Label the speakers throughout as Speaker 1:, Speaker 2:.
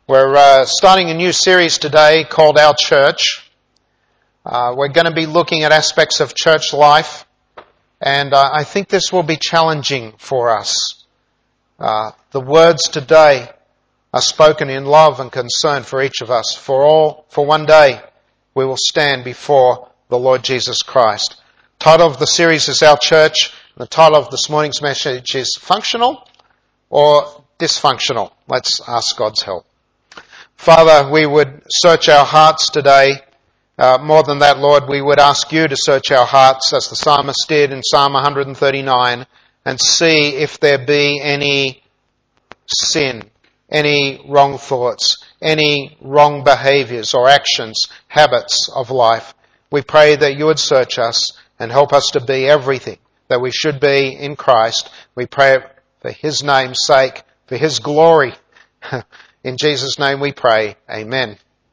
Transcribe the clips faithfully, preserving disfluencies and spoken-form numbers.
Speaker 1: We're uh, starting a new series today called Our Church. Uh, we're going to be looking at aspects of church life, and uh, I think this will be challenging for us. Uh, the words today are spoken in love and concern for each of us. For all, for one day, we will stand before the Lord Jesus Christ. The title of the series is Our Church. The title of this morning's message is Functional or Dysfunctional? Let's ask God's help. Father, we would search our hearts today. Uh, more than that, Lord, we would ask you to search our hearts as the psalmist did in Psalm one thirty-nine and see if there be any sin, any wrong thoughts, any wrong behaviours or actions, habits of life. We pray that you would search us and help us to be everything that we should be in Christ. We pray for His name's sake, for His glory. In Jesus' name we pray. Amen.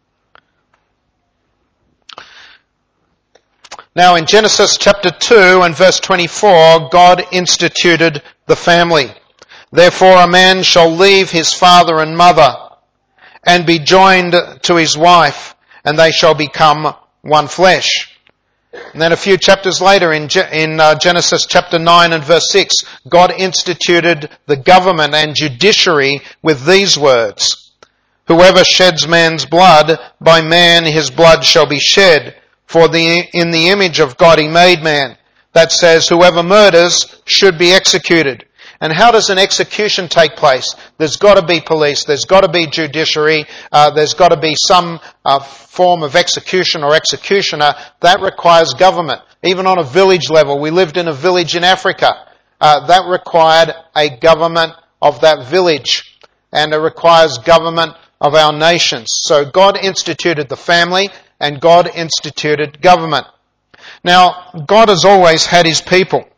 Speaker 1: Now in Genesis chapter two and verse twenty-four, God instituted the family. Therefore a man shall leave his father and mother and be joined to his wife, and they shall become one flesh. And then a few chapters later in, Ge- in uh, Genesis chapter nine and verse six, God instituted the government and judiciary with these words: Whoever sheds man's blood, by man his blood shall be shed, for the, in the image of God he made man. That says, whoever murders should be executed. And how does an execution take place? There's got to be police, there's got to be judiciary, uh, there's got to be some uh, form of execution or executioner. That requires government. Even on a village level, we lived in a village in Africa. Uh, that required a government of that village, and it requires government of our nations. So God instituted the family, and God instituted government. Now, God has always had His people.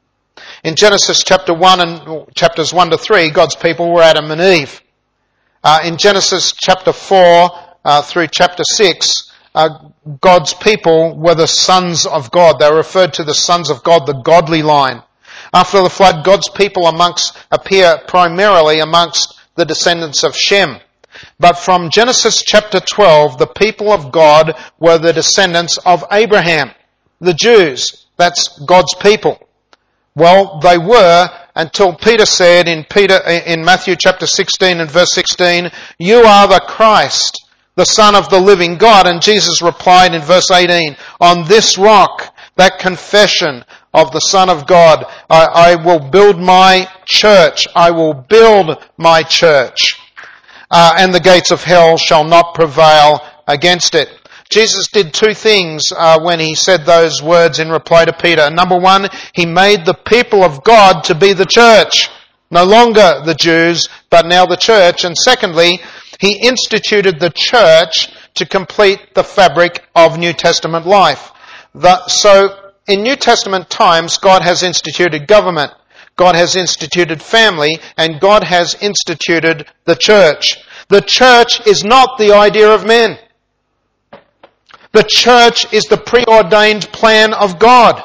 Speaker 1: In Genesis chapter one and chapters one to three, God's people were Adam and Eve. Uh, in Genesis chapter four uh, through chapter six, uh, God's people were the sons of God. They were referred to the sons of God, the godly line. After the flood, God's people amongst appear primarily amongst the descendants of Shem. But from Genesis chapter twelve, the people of God were the descendants of Abraham, the Jews. That's God's people. Well, they were until Peter said in Peter in Matthew chapter sixteen and verse sixteen, "You are the Christ, the Son of the living God." And Jesus replied in verse eighteen, "On this rock," that confession of the Son of God, I, I will build my church. I will build my church. Uh, and the gates of hell shall not prevail against it. Jesus did two things uh, when he said those words in reply to Peter. Number one, he made the people of God to be the church. No longer the Jews, but now the church. And secondly, he instituted the church to complete the fabric of New Testament life. The, so in New Testament times, God has instituted government. God has instituted family, and God has instituted the church. The church is not the idea of men. The church is the preordained plan of God.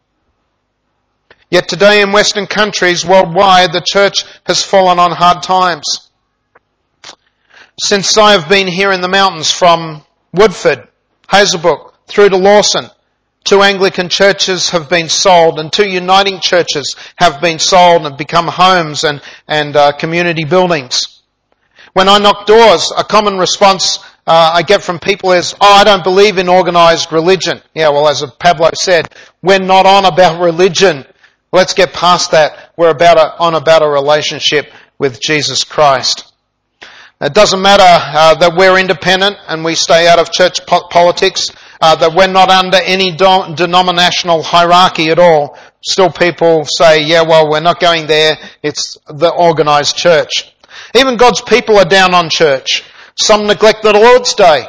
Speaker 1: Yet today in Western countries worldwide, the church has fallen on hard times. Since I have been here in the mountains, from Woodford, Hazelbrook, through to Lawson, two Anglican churches have been sold, and two uniting churches have been sold and become homes and, and uh, community buildings. When I knock doors, a common response uh, I get from people is, "Oh, I don't believe in organised religion." Yeah, well, as Pablo said, we're not on about religion. Let's get past that. We're about a, on about a relationship with Jesus Christ. It doesn't matter uh, that we're independent and we stay out of church po- politics, uh, that we're not under any do- denominational hierarchy at all. Still people say, yeah, well, we're not going there. It's the organised church. Even God's people are down on church. Some neglect the Lord's Day.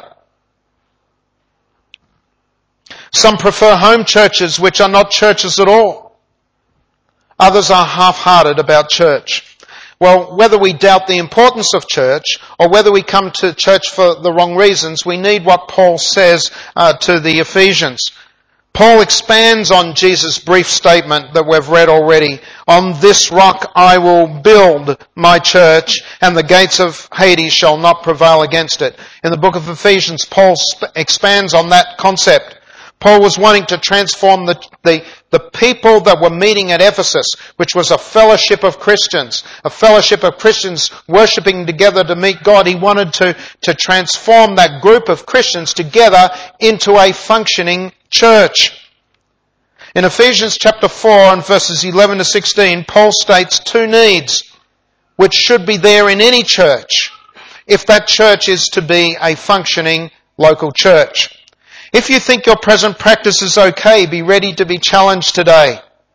Speaker 1: Some prefer home churches, which are not churches at all. Others are half-hearted about church. Well, whether we doubt the importance of church or whether we come to church for the wrong reasons, we need what Paul says uh, to the Ephesians. Paul expands on Jesus' brief statement that we've read already. On this rock I will build my church, and the gates of Hades shall not prevail against it. In the book of Ephesians, Paul sp- expands on that concept. Paul was wanting to transform the, the, the people that were meeting at Ephesus, which was a fellowship of Christians, a fellowship of Christians worshipping together to meet God. He wanted to, to transform that group of Christians together into a functioning church. In Ephesians chapter four and verses eleven to sixteen, Paul states two needs which should be there in any church if that church is to be a functioning local church. If you think your present practice is okay, be ready to be challenged today.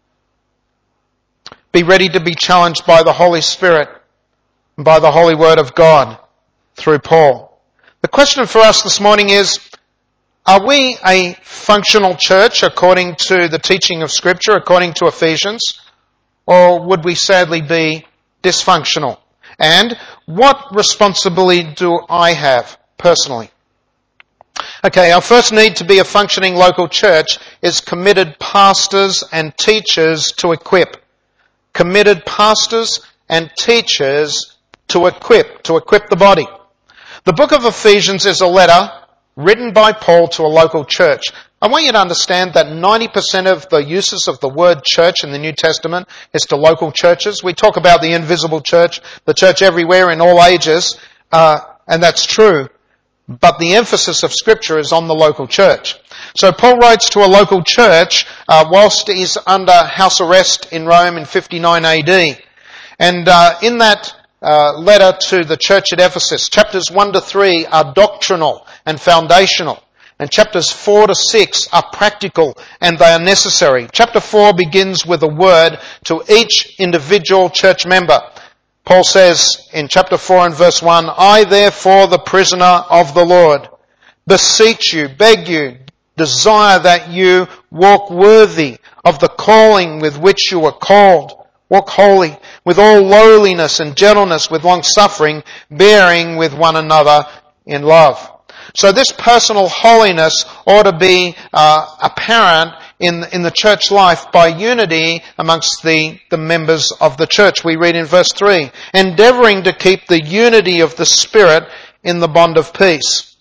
Speaker 1: Be ready to be challenged by the Holy Spirit and by the Holy Word of God through Paul. The question for us this morning is, are we a functional church according to the teaching of Scripture, according to Ephesians, or would we sadly be dysfunctional? And what responsibility do I have personally? Okay, our first need to be a functioning local church is committed pastors and teachers to equip. Committed pastors and teachers to equip, to equip the body. The book of Ephesians is a letter written by Paul to a local church. I want you to understand that ninety percent of the uses of the word church in the New Testament is to local churches. We talk about the invisible church, the church everywhere in all ages, uh, and that's true. But the emphasis of Scripture is on the local church. So Paul writes to a local church uh, whilst he's under house arrest in Rome in fifty-nine A D. And uh, in that uh, letter to the church at Ephesus, chapters one to three are doctrinal and foundational. And chapters four to six are practical and they are necessary. Chapter four begins with a word to each individual church member. Paul says in chapter four and verse one, I therefore, the prisoner of the Lord, beseech you, beg you, desire that you walk worthy of the calling with which you were called. Walk holy, with all lowliness and gentleness, with long suffering, bearing with one another in love. So this personal holiness ought to be uh, apparent in in the church life by unity amongst the, the members of the church. We read in verse three, endeavouring to keep the unity of the Spirit in the bond of peace.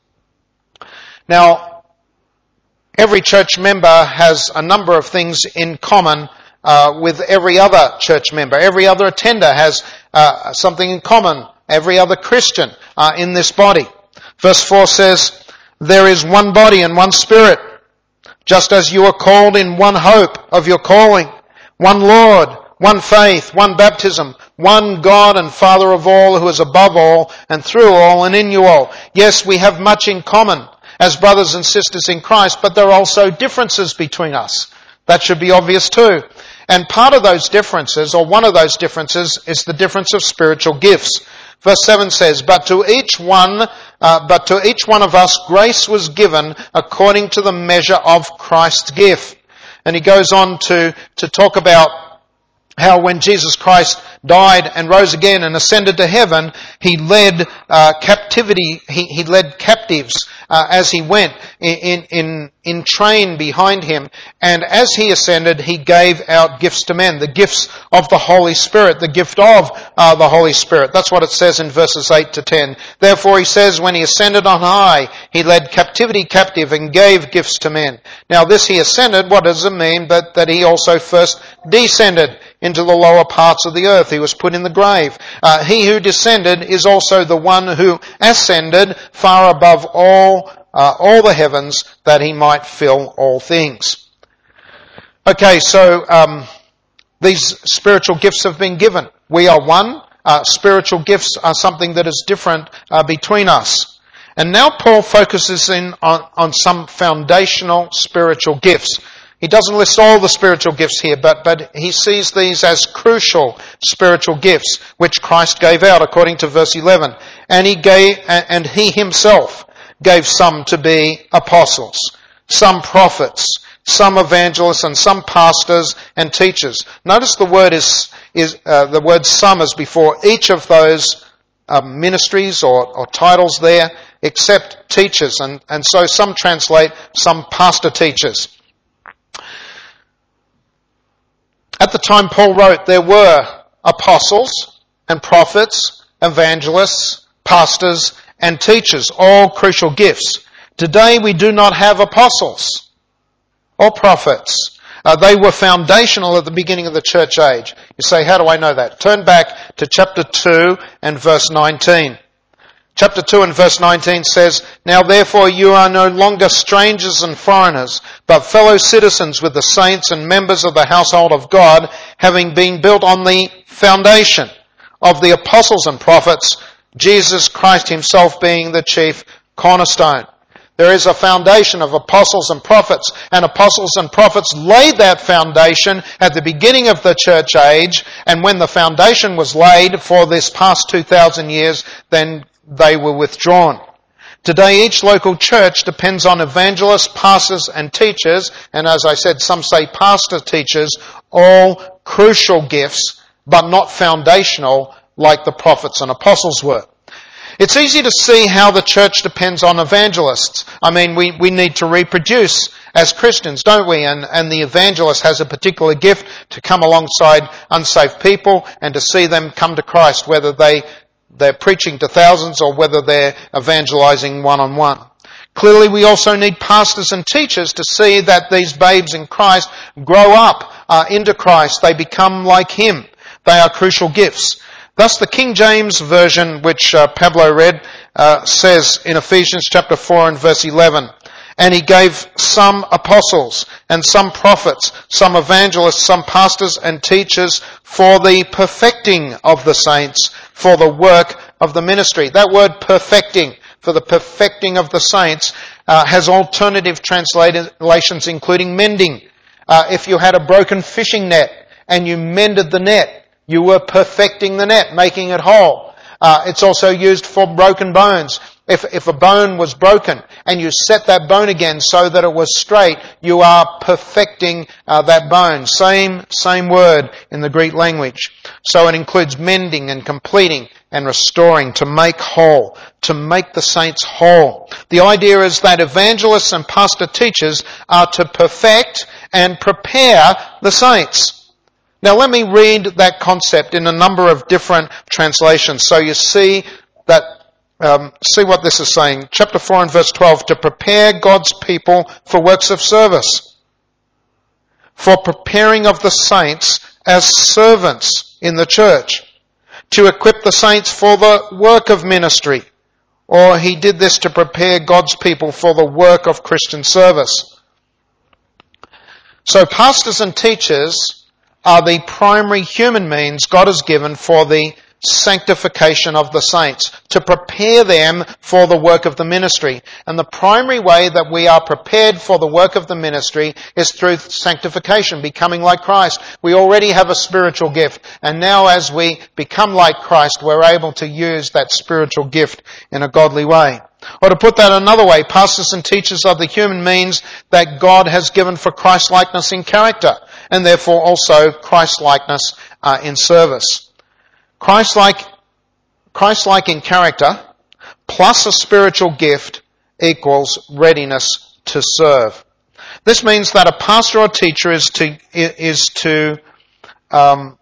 Speaker 1: Now, every church member has a number of things in common uh, with every other church member. Every other attender has uh, something in common. Every other Christian uh, in this body. Verse four says, there is one body and one Spirit, just as you are called in one hope of your calling, one Lord, one faith, one baptism, one God and Father of all, who is above all and through all and in you all. Yes, we have much in common as brothers and sisters in Christ, but there are also differences between us. That should be obvious too. And part of those differences, or one of those differences, is the difference of spiritual gifts. Verse seven says, But to each one, uh, but to each one of us grace was given according to the measure of Christ's gift. And he goes on to, to talk about how when Jesus Christ died and rose again and ascended to heaven, he led uh, captivity, he, he led captives uh, as he went in, in, in train behind him. And as he ascended, he gave out gifts to men, the gifts of the Holy Spirit, the gift of uh, the Holy Spirit. That's what it says in verses eight to ten. Therefore he says, when he ascended on high, he led captivity captive and gave gifts to men. Now this he ascended, what does it mean? But that he also first descended into the lower parts of the earth. He was put in the grave. Uh, he who descended is also the one who ascended far above all, uh, all the heavens, that he might fill all things. Okay, so um, these spiritual gifts have been given. We are one. Uh, spiritual gifts are something that is different uh, between us. And now Paul focuses in on, on some foundational spiritual gifts. He doesn't list all the spiritual gifts here, but, but he sees these as crucial spiritual gifts, which Christ gave out, according to verse eleven. And he gave, and he himself gave some to be apostles, some prophets, some evangelists, and some pastors and teachers. Notice the word is, is uh, the word some is before each of those uh, ministries or, or titles there, except teachers. And, and so some translate some pastor teachers. At the time Paul wrote, there were apostles and prophets, evangelists, pastors, and teachers, all crucial gifts. Today we do not have apostles or prophets. Uh, they were foundational at the beginning of the church age. You say, how do I know that? Turn back to chapter two and verse nineteen. Chapter two and verse nineteen says, Now therefore you are no longer strangers and foreigners, but fellow citizens with the saints and members of the household of God, having been built on the foundation of the apostles and prophets, Jesus Christ himself being the chief cornerstone. There is a foundation of apostles and prophets, and apostles and prophets laid that foundation at the beginning of the church age, and when the foundation was laid for this past two thousand years, then they were withdrawn. Today each local church depends on evangelists, pastors and teachers, and as I said, some say pastor teachers, all crucial gifts, but not foundational like the prophets and apostles were. It's easy to see how the church depends on evangelists. I mean, we, we need to reproduce as Christians, don't we? And, and the evangelist has a particular gift to come alongside unsaved people and to see them come to Christ, whether they they're preaching to thousands or whether they're evangelizing one-on-one. Clearly, we also need pastors and teachers to see that these babes in Christ grow up uh, into Christ. They become like Him. They are crucial gifts. Thus, the King James Version, which uh, Pablo read, uh, says in Ephesians chapter four and verse eleven, And he gave some apostles and some prophets, some evangelists, some pastors and teachers for the perfecting of the saints, for the work of the ministry. That word perfecting, for the perfecting of the saints, uh, has alternative translations including mending. Uh, if you had a broken fishing net and you mended the net, you were perfecting the net, making it whole. Uh, it's also used for broken bones. If, if a bone was broken and you set that bone again so that it was straight, you are perfecting uh, that bone. Same, same word in the Greek language. So it includes mending and completing and restoring, to make whole, to make the saints whole. The idea is that evangelists and pastor teachers are to perfect and prepare the saints. Now let me read that concept in a number of different translations so you see that Um, see what this is saying. Chapter four and verse twelve, to prepare God's people for works of service, for preparing of the saints as servants in the church, to equip the saints for the work of ministry, or he did this to prepare God's people for the work of Christian service. So pastors and teachers are the primary human means God has given for the sanctification of the saints, to prepare them for the work of the ministry. And the primary way that we are prepared for the work of the ministry is through sanctification, becoming like Christ. We already have a spiritual gift, and now as we become like Christ, we're able to use that spiritual gift in a godly way. Or to put that another way, pastors and teachers are the human means that God has given for Christ-likeness in character, and therefore also Christ-likeness uh, in service. Christ-like, Christ-like in character plus a spiritual gift equals readiness to serve. This means that a pastor or teacher is to is to um,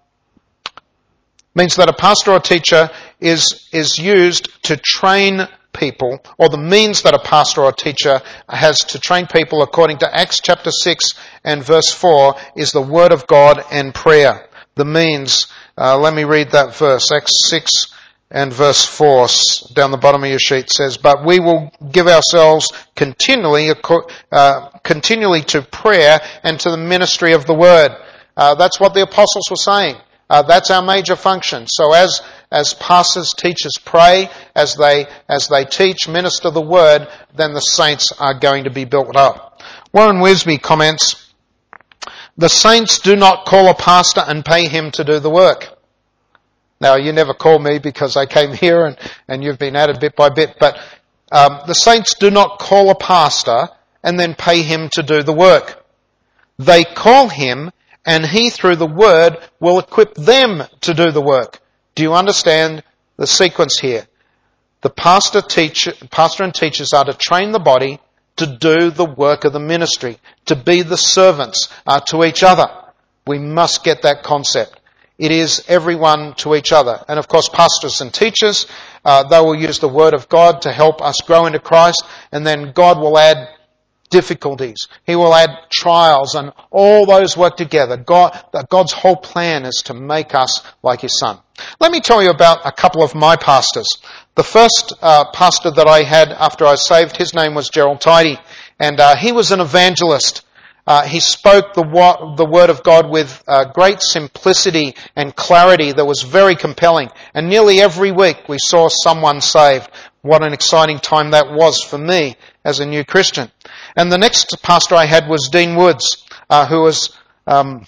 Speaker 1: means that a pastor or teacher is is used to train people, or the means that a pastor or teacher has to train people, according to Acts chapter six and verse four, is the Word of God and prayer. The means. Uh, let me read that verse. Acts six and verse four, down the bottom of your sheet, says, But we will give ourselves continually, uh, continually to prayer and to the ministry of the word. Uh, that's what the apostles were saying. Uh, that's our major function. So as as pastors, teachers pray, as they as they teach, minister the word, then the saints are going to be built up. Warren Wisby comments, the saints do not call a pastor and pay him to do the work. Now, you never call me because I came here and, and you've been added bit by bit, but um, the saints do not call a pastor and then pay him to do the work. They call him, and he, through the word, will equip them to do the work. Do you understand the sequence here? The pastor, teacher, pastor and teachers are to train the body to do the work of the ministry, to be the servants uh, to each other. We must get that concept. It is everyone to each other. And of course, pastors and teachers, uh, they will use the Word of God to help us grow into Christ, and then God will add difficulties. He will add trials, and all those work together. God, God's whole plan is to make us like His Son. Let me tell you about a couple of my pastors. The first uh, pastor that I had after I was saved, his name was Gerald Tidy, and uh, he was an evangelist. Uh, he spoke the, wa- the Word of God with uh, great simplicity and clarity that was very compelling. And nearly every week we saw someone saved. What an exciting time that was for me as a new Christian. And the next pastor I had was Dean Woods, uh, who was um,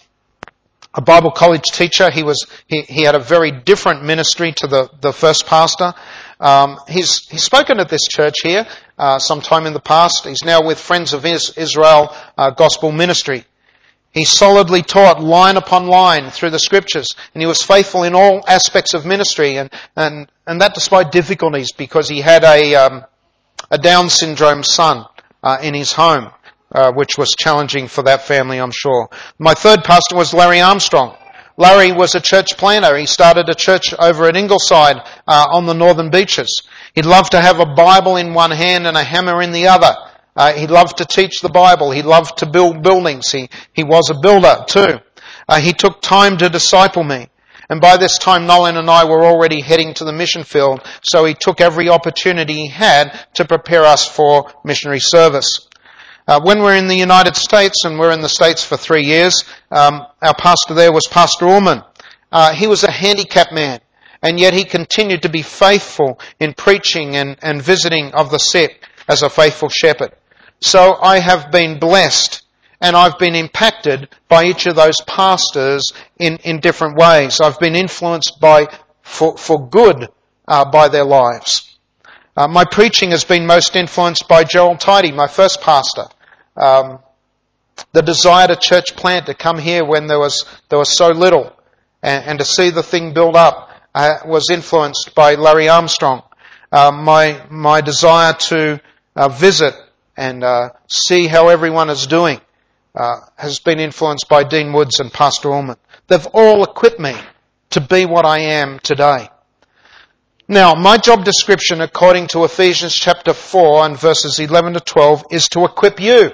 Speaker 1: a Bible college teacher. He was he, he had a very different ministry to the, the first pastor. Um, he's he's spoken at this church here uh, sometime in the past. He's now with Friends of Israel uh, Gospel Ministry. He solidly taught line upon line through the Scriptures, and he was faithful in all aspects of ministry, and and, and that despite difficulties, because he had a um, a Down syndrome son uh, in his home, uh, which was challenging for that family, I'm sure. My third pastor was Larry Armstrong. Larry was a church planter. He started a church over at Ingleside uh, on the northern beaches. He'd love to have a Bible in one hand and a hammer in the other. Uh, he loved to teach the Bible. He loved to build buildings. He, he was a builder too. Uh, he took time to disciple me. And by this time, Nolan and I were already heading to the mission field, so he took every opportunity he had to prepare us for missionary service. Uh, when we're in the United States, and we're in the States for three years, um, our pastor there was Pastor Ullman. Uh, he was a handicapped man, and yet he continued to be faithful in preaching and, and visiting of the sick as a faithful shepherd. So I have been blessed, and I've been impacted by each of those pastors in, in different ways. I've been influenced by, for, for good, uh, by their lives. Uh, my preaching has been most influenced by Gerald Tidy, my first pastor. Um, the desire to church plant, to come here when there was there was so little, and, and to see the thing build up, uh, was influenced by Larry Armstrong. Uh, my my desire to uh, visit and uh, see how everyone is doing uh, has been influenced by Dean Woods and Pastor Ullman. They've all equipped me to be what I am today. Now, my job description, according to Ephesians chapter four and verses eleven to twelve, is to equip you.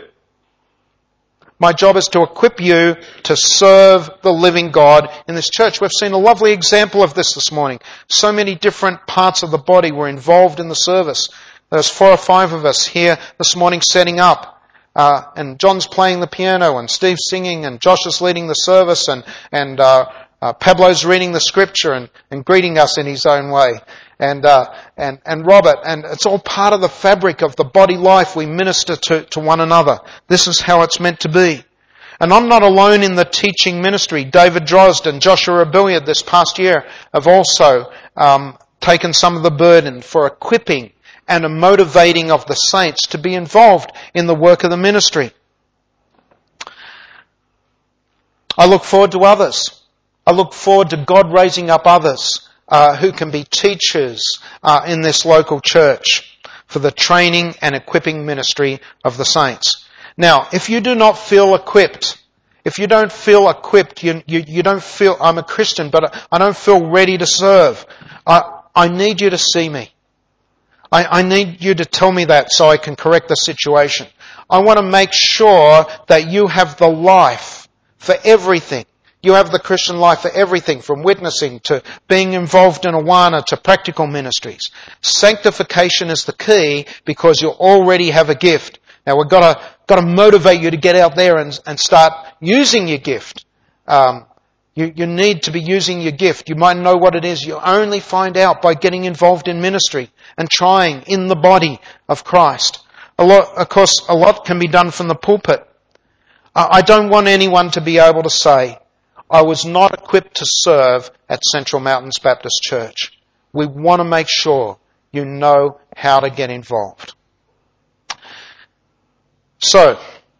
Speaker 1: My job is to equip you to serve the living God in this church. We've seen a lovely example of this this morning. So many different parts of the body were involved in the service. There's four or five of us here this morning setting up. Uh, and John's playing the piano, and Steve's singing, and Josh is leading the service, and, and uh, uh, Pablo's reading the scripture and, and greeting us in his own way. And, uh, and, and Robert, and it's all part of the fabric of the body life. We minister to, to one another. This is how it's meant to be. And I'm not alone in the teaching ministry. David Drozd and Joshua Billiard this past year have also um, taken some of the burden for equipping and a motivating of the saints to be involved in the work of the ministry. I look forward to others. I look forward to God raising up others Uh, who can be teachers uh, in this local church for the training and equipping ministry of the saints. Now, if you do not feel equipped, if you don't feel equipped, you, you, you don't feel, I'm a Christian, but I don't feel ready to serve, I, I need you to see me. I, I need you to tell me that so I can correct the situation. I want to make sure that you have the life for everything. You have the Christian life for everything, from witnessing to being involved in Awana to practical ministries. Sanctification is the key because you already have a gift. Now we've got to got to motivate you to get out there and, and start using your gift. Um, you, you need to be using your gift. You might know what it is. You only find out by getting involved in ministry and trying in the body of Christ. A lot, of course, a lot can be done from the pulpit. I don't want anyone to be able to say, I was not equipped to serve at Central Mountains Baptist Church. We want to make sure you know how to get involved. So,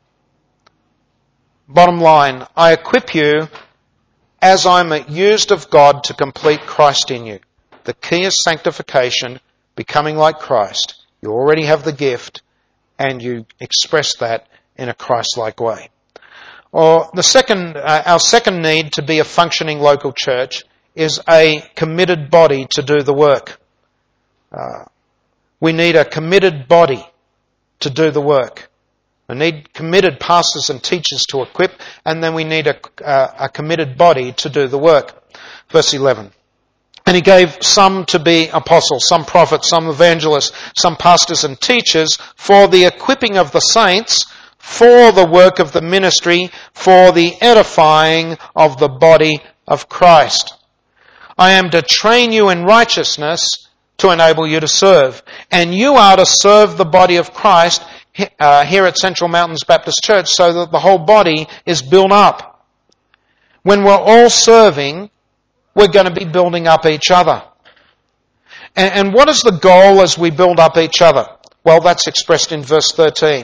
Speaker 1: bottom line, I equip you as I'm used of God to complete Christ in you. The key is sanctification, becoming like Christ. You already have the gift, and you express that in a Christ-like way. Or the second, uh, our second need to be a functioning local church is a committed body to do the work. Uh, we need a committed body to do the work. We need committed pastors and teachers to equip, and then we need a, uh, a committed body to do the work. Verse eleven. And he gave some to be apostles, some prophets, some evangelists, some pastors and teachers for the equipping of the saints, for the work of the ministry, for the edifying of the body of Christ. I am to train you in righteousness to enable you to serve. And you are to serve the body of Christ uh, here at Central Mountains Baptist Church so that the whole body is built up. When we're all serving, we're going to be building up each other. And, and what is the goal as we build up each other? Well, that's expressed in verse thirteen.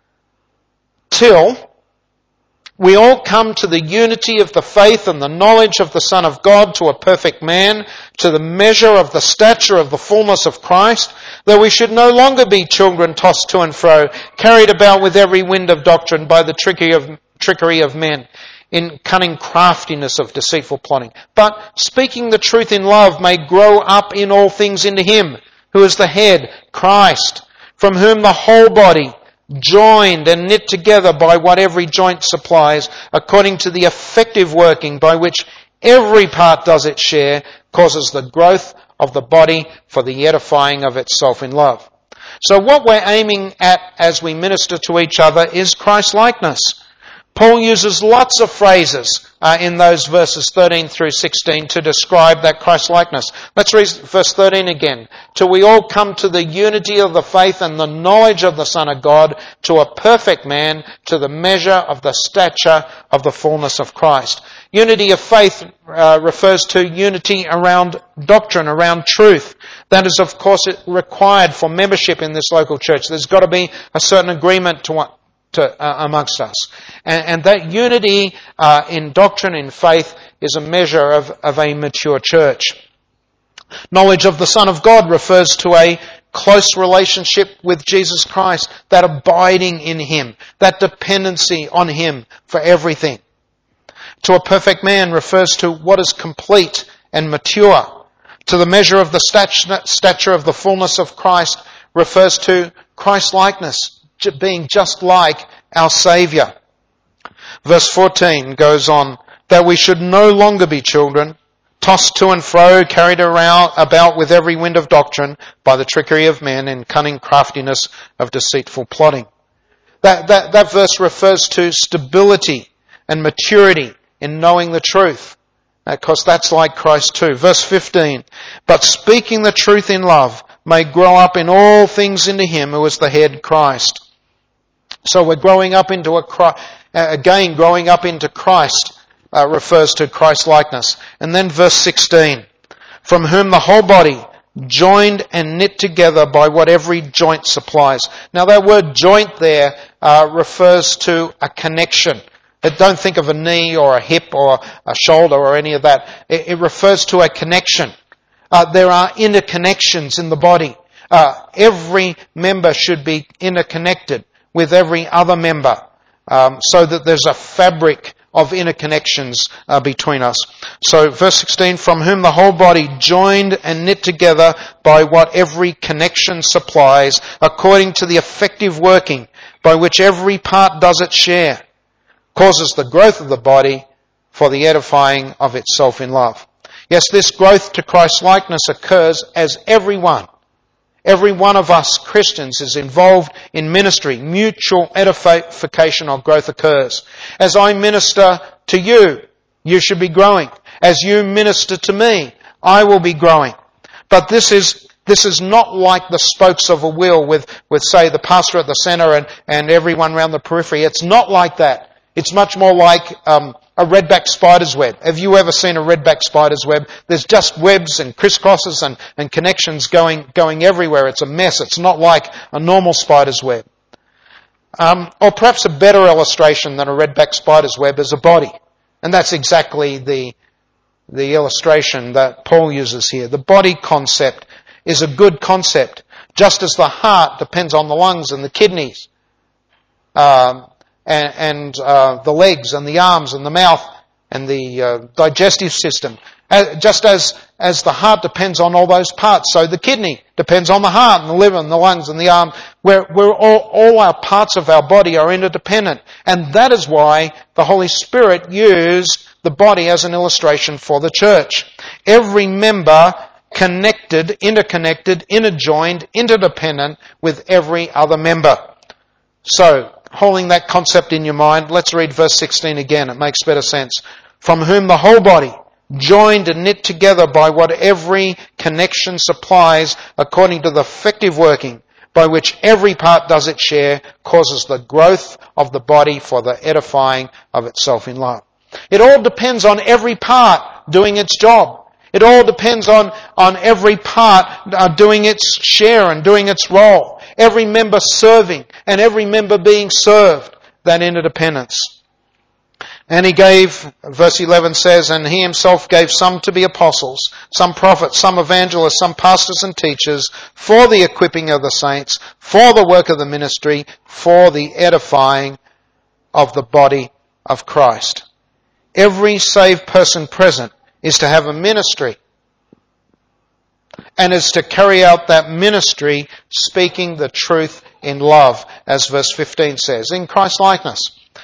Speaker 1: Till we all come to the unity of the faith and the knowledge of the Son of God, to a perfect man, to the measure of the stature of the fullness of Christ, that we should no longer be children tossed to and fro, carried about with every wind of doctrine by the trickery of, trickery of men, in cunning craftiness of deceitful plotting. But speaking the truth in love may grow up in all things into him, who is the head, Christ, from whom the whole body, joined and knit together by what every joint supplies, according to the effective working by which every part does its share, causes the growth of the body for the edifying of itself in love. So what we're aiming at as we minister to each other is Christ-likeness. Paul uses lots of phrases uh, in those verses thirteen through sixteen to describe that Christ-likeness. Let's read verse thirteen again. Till we all come to the unity of the faith and the knowledge of the Son of God, to a perfect man, to the measure of the stature of the fullness of Christ. Unity of faith uh, refers to unity around doctrine, around truth. That is, of course, required for membership in this local church. There's got to be a certain agreement to what To, uh, amongst us. And, and that unity uh, in doctrine, in faith, is a measure of, of a mature church. Knowledge of the Son of God refers to a close relationship with Jesus Christ, that abiding in Him, that dependency on Him for everything. To a perfect man refers to what is complete and mature. To the measure of the stature of the fullness of Christ refers to Christ-likeness, being just like our Saviour. Verse fourteen goes on, that we should no longer be children, tossed to and fro, carried around about with every wind of doctrine, by the trickery of men and cunning craftiness of deceitful plotting. That, that, that verse refers to stability and maturity in knowing the truth, because that's like Christ too. Verse fifteen, but speaking the truth in love may grow up in all things into Him who is the head, Christ. So we're growing up into a, again, growing up into Christ uh, refers to Christ-likeness. And then verse sixteen, from whom the whole body, joined and knit together by what every joint supplies. Now that word joint there uh, refers to a connection. Don't think of a knee or a hip or a shoulder or any of that. It, it refers to a connection. Uh, there are interconnections in the body. Uh, every member should be interconnected with every other member, um, so that there's a fabric of interconnections uh, between us. So verse sixteen, from whom the whole body, joined and knit together by what every connection supplies, according to the effective working by which every part does its share, causes the growth of the body for the edifying of itself in love. Yes, this growth to Christ-likeness occurs as everyone Every one of us Christians is involved in ministry. Mutual edification or growth occurs. As I minister to you, you should be growing. As you minister to me, I will be growing. But this is this is not like the spokes of a wheel with, with say, the pastor at the center and, and everyone around the periphery. It's not like that. It's much more like um, a redback spider's web. Have you ever seen a redback spider's web? There's just webs and crisscrosses and, and connections going going everywhere. It's a mess. It's not like a normal spider's web. Um, or perhaps a better illustration than a redback spider's web is a body. And that's exactly the, the illustration that Paul uses here. The body concept is a good concept, just as the heart depends on the lungs and the kidneys. Um, and, and uh, the legs and the arms and the mouth and the uh, digestive system. Uh, just as, as the heart depends on all those parts, so the kidney depends on the heart and the liver and the lungs and the arm. We're, we're all, all our parts of our body are interdependent. And that is why the Holy Spirit used the body as an illustration for the church. Every member connected, interconnected, interjoined, interdependent with every other member. So, holding that concept in your mind, let's read verse sixteen again. It makes better sense. From whom the whole body, joined and knit together by what every connection supplies, according to the effective working by which every part does its share, causes the growth of the body for the edifying of itself in love. It all depends on every part doing its job. It all depends on, on every part uh, doing its share and doing its role. Every member serving and every member being served. That interdependence. And he gave, verse eleven says, and he himself gave some to be apostles, some prophets, some evangelists, some pastors and teachers, for the equipping of the saints, for the work of the ministry, for the edifying of the body of Christ. Every saved person present is to have a ministry and is to carry out that ministry speaking the truth in love, as verse fifteen says, in Christ's likeness.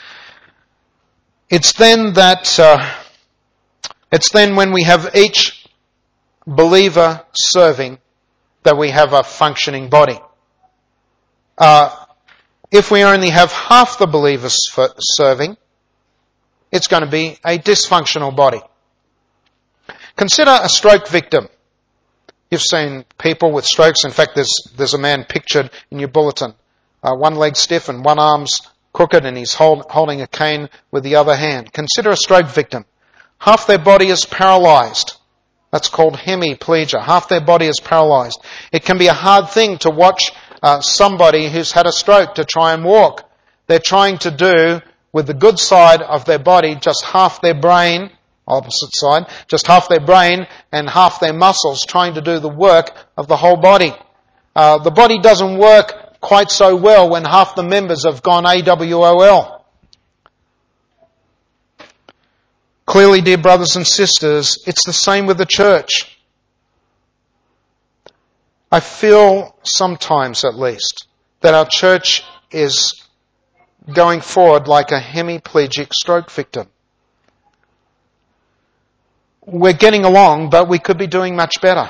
Speaker 1: It's then that, uh, it's then when we have each believer serving that we have a functioning body. Uh, if we only have half the believers serving, it's going to be a dysfunctional body. Consider a stroke victim. You've seen people with strokes. In fact, there's there's a man pictured in your bulletin. Uh, one leg stiff and one arm's crooked, and he's hold, holding a cane with the other hand. Consider a stroke victim. Half their body is paralyzed. That's called hemiplegia. Half their body is paralyzed. It can be a hard thing to watch uh, somebody who's had a stroke to try and walk. They're trying to do with the good side of their body just half their brain, opposite side, just half their brain and half their muscles, trying to do the work of the whole body. Uh, the body doesn't work quite so well when half the members have gone A W O L. Clearly, dear brothers and sisters, it's the same with the church. I feel sometimes, at least, that our church is going forward like a hemiplegic stroke victim. We're getting along, but we could be doing much better.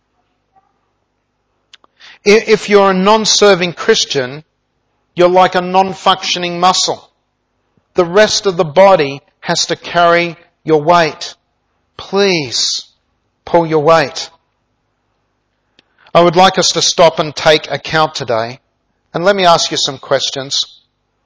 Speaker 1: If you're a non-serving Christian, you're like a non-functioning muscle. The rest of the body has to carry your weight. Please pull your weight. I would like us to stop and take account today. And let me ask you some questions.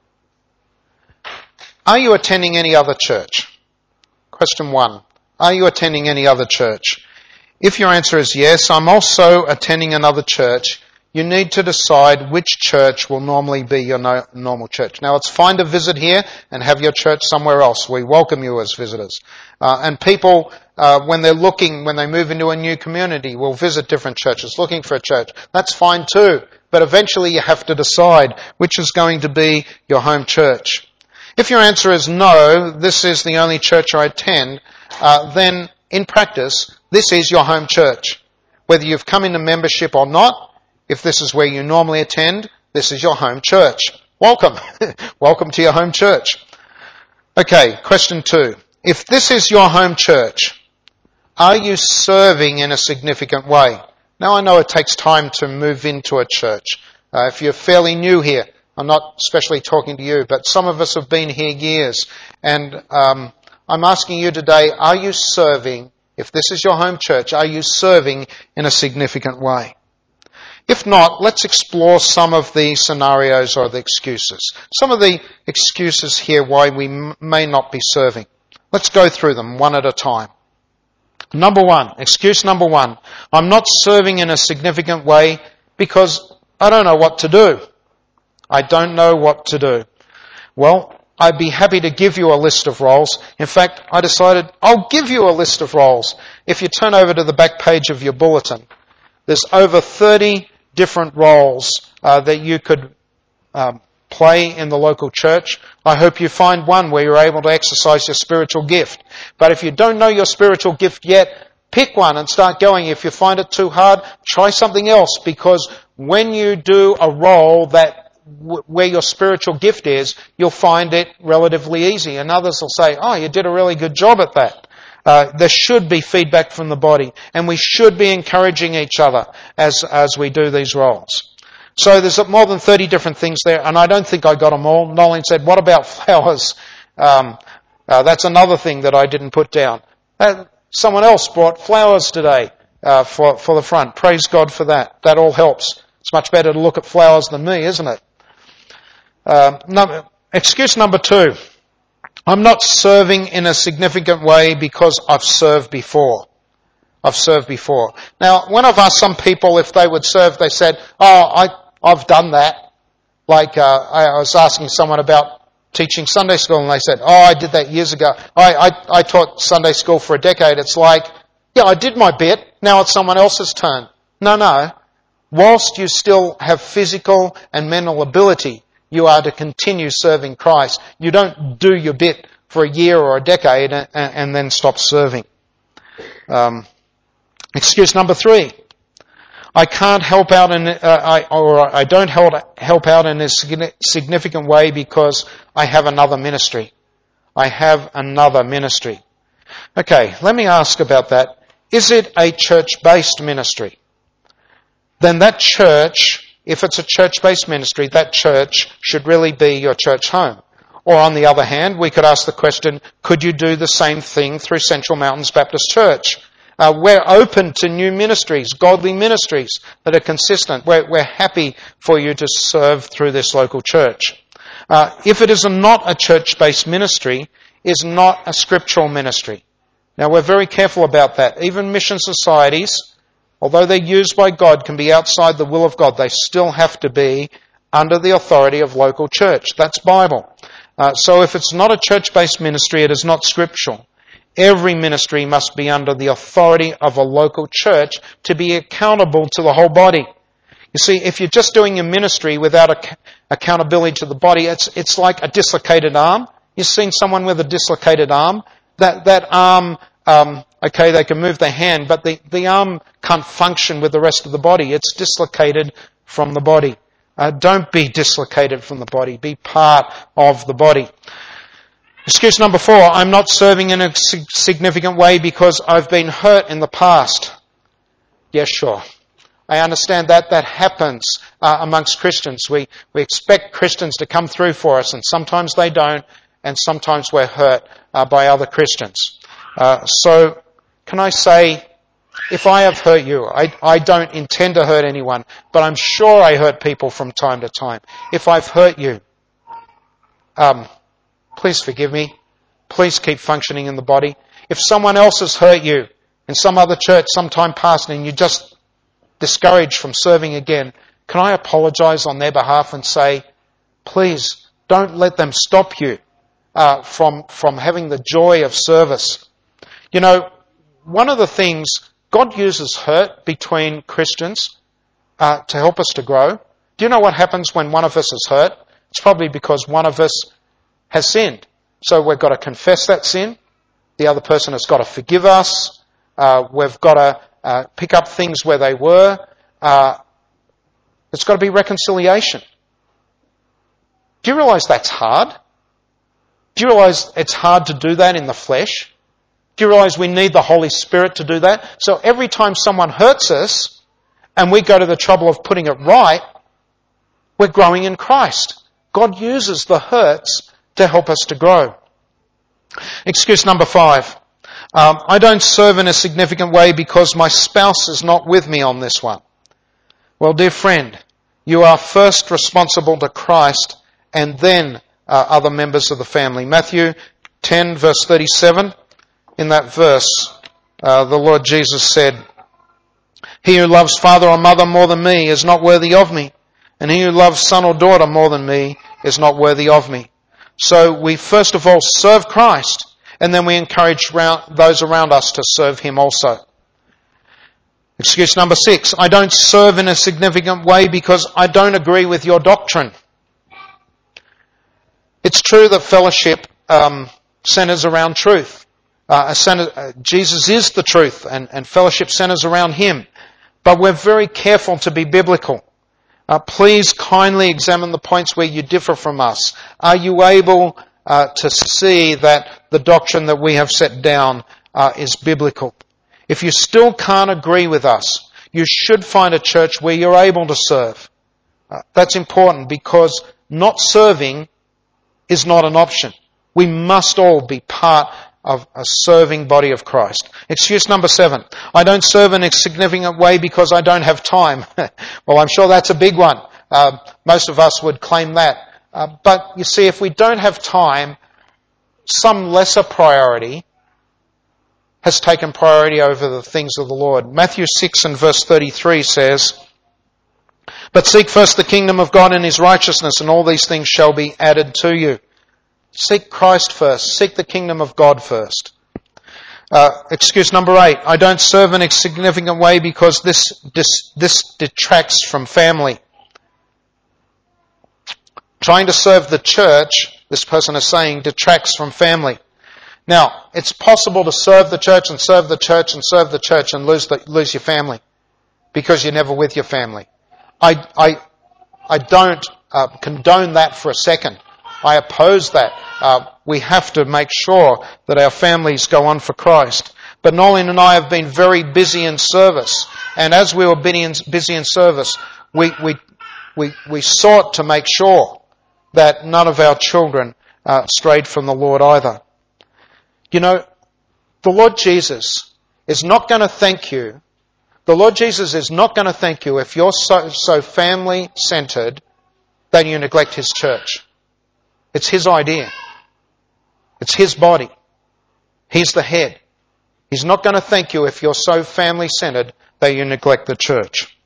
Speaker 1: Are you attending any other church? Question one. Are you attending any other church? If your answer is yes, I'm also attending another church. You need to decide which church will normally be your no, normal church. Now, it's fine to visit here and have your church somewhere else. We welcome you as visitors. Uh, and people, uh, when they're looking, when they move into a new community, will visit different churches, looking for a church. That's fine too. But eventually you have to decide which is going to be your home church. If your answer is no, this is the only church I attend, uh, then in practice, this is your home church. Whether you've come into membership or not, if this is where you normally attend, this is your home church. Welcome. Welcome to your home church. Okay, question two. If this is your home church, are you serving in a significant way? Now, I know it takes time to move into a church. Uh, if you're fairly new here, I'm not especially talking to you, but some of us have been here years. And um, I'm asking you today, are you serving, if this is your home church, are you serving in a significant way? If not, let's explore some of the scenarios or the excuses. Some of the excuses here why we m- may not be serving. Let's go through them one at a time. Number one, excuse number one, I'm not serving in a significant way because I don't know what to do. I don't know what to do. Well, I'd be happy to give you a list of roles. In fact, I decided I'll give you a list of roles. If you turn over to the back page of your bulletin, there's over thirty different roles uh, that you could um, play in the local church. I hope you find one where you're able to exercise your spiritual gift. But if you don't know your spiritual gift yet, pick one and start going. If you find it too hard, try something else, because when you do a role that w- where your spiritual gift is, you'll find it relatively easy. And others will say, oh, you did a really good job at that. Uh, there should be feedback from the body, and we should be encouraging each other as, as we do these roles. So there's more than thirty different things there, and I don't think I got them all. Nolan said, what about flowers? Um, uh, that's another thing that I didn't put down. Uh, someone else brought flowers today uh, for, for the front. Praise God for that. That all helps. It's much better to look at flowers than me, isn't it? Uh, no, excuse number two. I'm not serving in a significant way because I've served before. I've served before. Now, when I've asked some people if they would serve, they said, oh, I, I've done that. Like, uh, I was asking someone about teaching Sunday school, and they said, oh, I did that years ago. I, I, I taught Sunday school for a decade. It's like, yeah, I did my bit. Now it's someone else's turn. No, no. Whilst you still have physical and mental ability, you are to continue serving Christ. You don't do your bit for a year or a decade and, and then stop serving. Um, excuse number three. I can't help out in, uh, I, or I don't help, help out in a significant way because I have another ministry. I have another ministry. Okay, let me ask about that. Is it a church-based ministry? Then that church, if it's a church-based ministry, that church should really be your church home. Or on the other hand, we could ask the question, could you do the same thing through Central Mountains Baptist Church? Uh, we're open to new ministries, godly ministries that are consistent. We're, we're happy for you to serve through this local church. Uh, if it is not a church-based ministry, is not a scriptural ministry. Now, we're very careful about that. Even mission societies, although they're used by God, can be outside the will of God. They still have to be under the authority of local church. That's Bible. Uh, so if it's not a church-based ministry, it is not scriptural. Every ministry must be under the authority of a local church to be accountable to the whole body. You see, if you're just doing your ministry without ac- accountability to the body, it's it's like a dislocated arm. You've seen someone with a dislocated arm. That that arm, um, okay, they can move their hand, but the, the arm can't function with the rest of the body. It's dislocated from the body. Uh, don't be dislocated from the body. Be part of the body. Excuse number four, I'm not serving in a significant way because I've been hurt in the past. Yes, sure. I understand that. That happens uh, amongst Christians. We, we expect Christians to come through for us, and sometimes they don't, and sometimes we're hurt uh, by other Christians. Uh, so, can I say, if I have hurt you, I, I don't intend to hurt anyone, but I'm sure I hurt people from time to time. If I've hurt you, um, please forgive me. Please keep functioning in the body. If someone else has hurt you in some other church sometime past and you're just discouraged from serving again, can I apologize on their behalf and say, please don't let them stop you uh, from, from having the joy of service. You know, one of the things, God uses hurt between Christians uh, to help us to grow. Do you know what happens when one of us is hurt? It's probably because one of us has sinned. So we've got to confess that sin. The other person has got to forgive us. Uh, we've got to uh, pick up things where they were. Uh, it's got to be reconciliation. Do you realise that's hard? Do you realise it's hard to do that in the flesh? Do you realise we need the Holy Spirit to do that? So every time someone hurts us and we go to the trouble of putting it right, we're growing in Christ. God uses the hurts to help us to grow. Excuse number five. Um, I don't serve in a significant way because my spouse is not with me on this one. Well, dear friend, you are first responsible to Christ and then uh, other members of the family. Matthew ten, verse thirty-seven. In that verse, uh, the Lord Jesus said, he who loves father or mother more than me is not worthy of me, and he who loves son or daughter more than me is not worthy of me. So we first of all serve Christ, and then we encourage those around us to serve him also. Excuse number six, I don't serve in a significant way because I don't agree with your doctrine. It's true that fellowship um, centers around truth. Uh, a center, uh, Jesus is the truth, and, and fellowship centers around Him. But we're very careful to be biblical. Uh, please kindly examine the points where you differ from us. Are you able uh, to see that the doctrine that we have set down uh, is biblical? If you still can't agree with us, you should find a church where you're able to serve. Uh, that's important, because not serving is not an option. We must all be part of a serving body of Christ. Excuse number seven. I don't serve in a significant way because I don't have time. Well, I'm sure that's a big one. Uh, most of us would claim that. Uh, but you see, if we don't have time, some lesser priority has taken priority over the things of the Lord. Matthew six and verse thirty-three says, "But seek first the kingdom of God and His righteousness, and all these things shall be added to you." Seek Christ first. Seek the kingdom of God first. Uh, excuse number eight. I don't serve in a significant way because this, this, this detracts from family. Trying to serve the church, this person is saying, detracts from family. Now, it's possible to serve the church and serve the church and serve the church and lose the, lose your family because you're never with your family. I, I, I don't uh, condone that for a second. I oppose that. Uh, we have to make sure that our families go on for Christ. But Nolan and I have been very busy in service. And as we were busy in, busy in service, we, we, we, we sought to make sure that none of our children uh, strayed from the Lord either. You know, the Lord Jesus is not going to thank you. The Lord Jesus is not going to thank you if you're so, so family-centered that you neglect His church. It's His idea. It's His body. He's the head. He's not going to thank you if you're so family-centered that you neglect the church.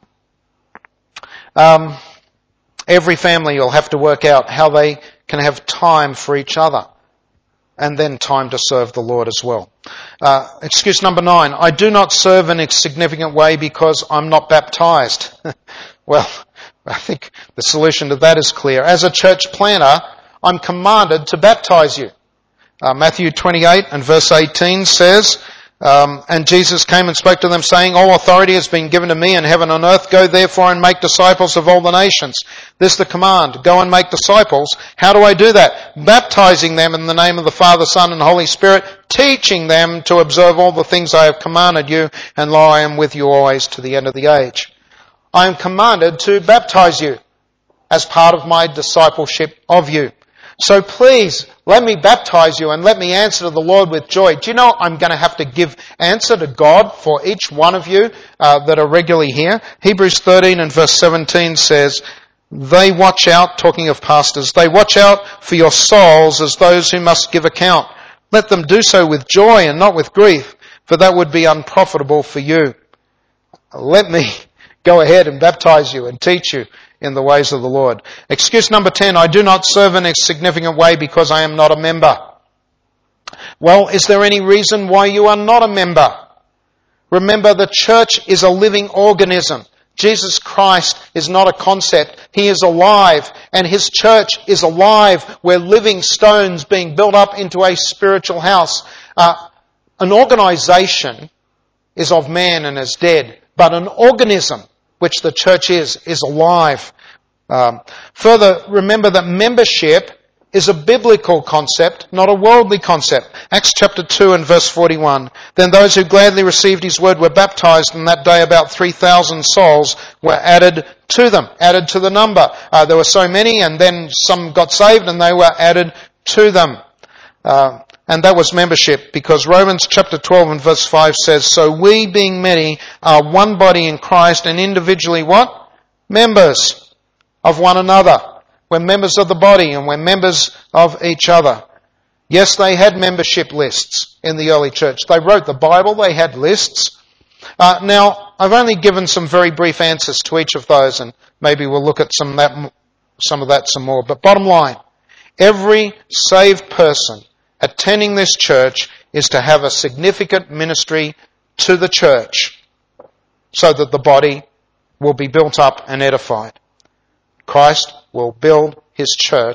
Speaker 1: Um, every family will have to work out how they can have time for each other and then time to serve the Lord as well. Uh, excuse number nine. I do not serve in a significant way because I'm not baptized. Well, I think the solution to that is clear. As a church planner, I'm commanded to baptize you. Uh, Matthew twenty-eight and verse eighteen says, um, and Jesus came and spoke to them, saying, all authority has been given to me in heaven and earth. Go therefore and make disciples of all the nations. This is the command. Go and make disciples. How do I do that? Baptizing them in the name of the Father, Son, and Holy Spirit, teaching them to observe all the things I have commanded you, and lo, I am with you always to the end of the age. I am commanded to baptize you as part of my discipleship of you. So please, let me baptize you and let me answer to the Lord with joy. Do you know I'm going to have to give answer to God for each one of you uh, that are regularly here? Hebrews thirteen and verse seventeen says, they watch out, talking of pastors, they watch out for your souls as those who must give account. Let them do so with joy and not with grief, for that would be unprofitable for you. Let me go ahead and baptize you and teach you in the ways of the Lord. Excuse number ten, I do not serve in a significant way because I am not a member. Well, is there any reason why you are not a member? Remember, the church is a living organism. Jesus Christ is not a concept. He is alive, and His church is alive. We're living stones being built up into a spiritual house. Uh, an organisation is of man and is dead, but an organism, which the church is, is alive. Um, further, remember that membership is a biblical concept, not a worldly concept. Acts chapter two and verse forty-one. Then those who gladly received His word were baptized, and that day about three thousand souls were added to them, added to the number. Uh, there were so many, and then some got saved, and they were added to them. Uh, And that was membership, because Romans chapter twelve and verse five says, so we being many are one body in Christ, and individually what? Members of one another. We're members of the body, and we're members of each other. Yes, they had membership lists in the early church. They wrote the Bible, they had lists. Uh, now, I've only given some very brief answers to each of those, and maybe we'll look at some of that, some of that some more. But bottom line, every saved person attending this church is to have a significant ministry to the church so that the body will be built up and edified. Christ will build His church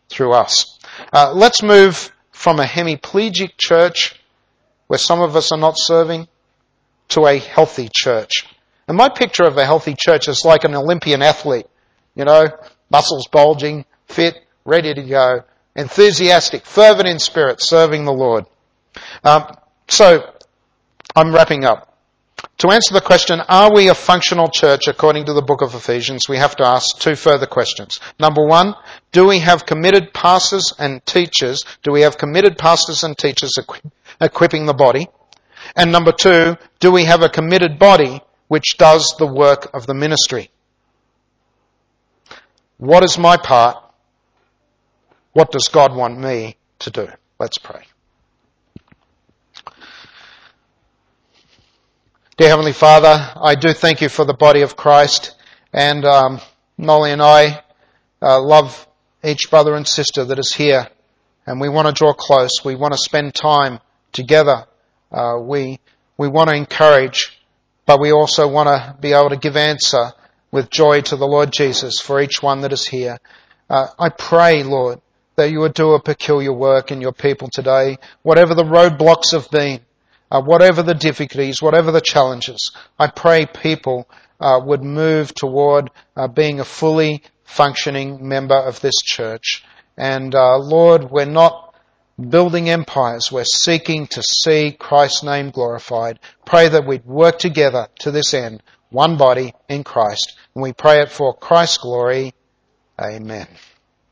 Speaker 1: through us. Uh, let's move from a hemiplegic church, where some of us are not serving, to a healthy church. And my picture of a healthy church is like an Olympian athlete. You know, muscles bulging, fit, ready to go, enthusiastic, fervent in spirit, serving the Lord. Um, so, I'm wrapping up. To answer the question, are we a functional church according to the book of Ephesians, we have to ask two further questions. Number one, do we have committed pastors and teachers? Do we have committed pastors and teachers equi- equipping the body? And number two, do we have a committed body which does the work of the ministry? What is my part? What does God want me to do? Let's pray. Dear Heavenly Father, I do thank you for the body of Christ, and um, Nolly and I uh, love each brother and sister that is here, and we want to draw close. We want to spend time together. Uh, we we want to encourage, but we also want to be able to give answer with joy to the Lord Jesus for each one that is here. Uh, I pray, Lord, that you would do a peculiar work in your people today, whatever the roadblocks have been. Uh, whatever the difficulties, whatever the challenges, I pray people uh, would move toward uh, being a fully functioning member of this church. And uh, Lord, we're not building empires. We're seeking to see Christ's name glorified. Pray that we'd work together to this end, one body in Christ. And we pray it for Christ's glory. Amen.